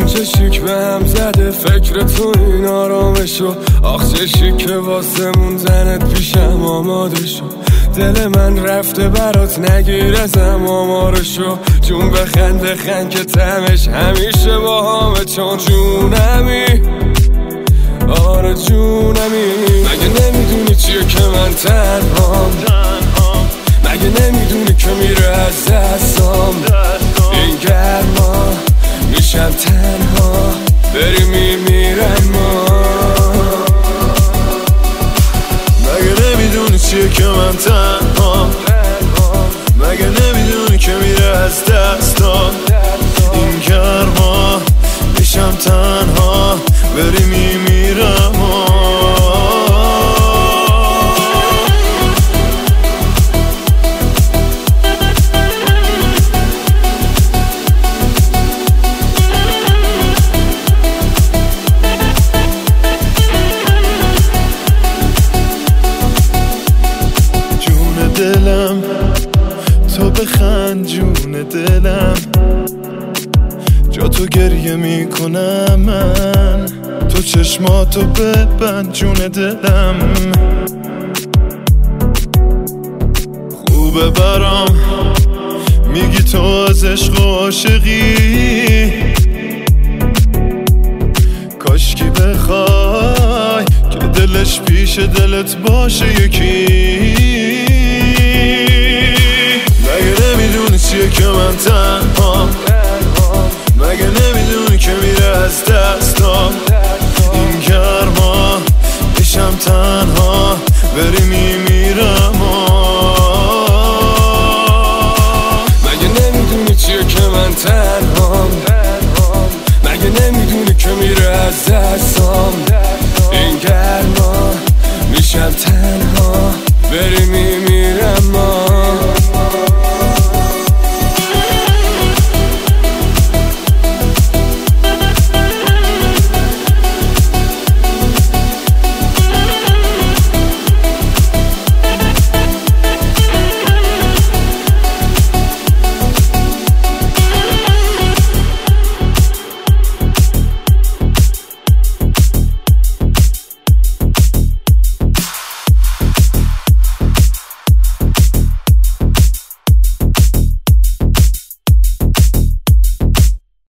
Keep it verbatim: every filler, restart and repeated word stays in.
چه شیک به هم زده فکر تو این آرامشو. آخ چه شیک که واسه موندنت پیشم آماده شو. دل من رفته برات نگیر ازم آمارشو. جون بخند بخند که تمش همیشه با همه. چون جونمی آره جونمی. مگه نمیدونی چیه که من تنهام؟ مگه نمیدونی که میره از دستام این گرما؟ میشم تنها بری میمیرم ما. مگه نمیدونی چیه که من تنهام؟ مگه نمیدونی که میره از دستام این گرما؟ میشم تنها بری میمیرم ما. دلم تو بخند جون دلم، جا تو گریه میکنم من. تو چشماتو ببند جون دلم، خوبه برام میگی تو از عشق و عاشقی. کاشکی بخوای که دلش پیش دلت باشه یکی. مگه نمیدونی چیه که من تنهام؟ مگه نمیدونی که میره از دستام این گرما؟ میشم تنها بری میمیرم. مگه نمیدونی چیه که من تنهام؟ مگه نمیدونی که میره از دستام این گرما؟ میشم تنها بری میمیرم.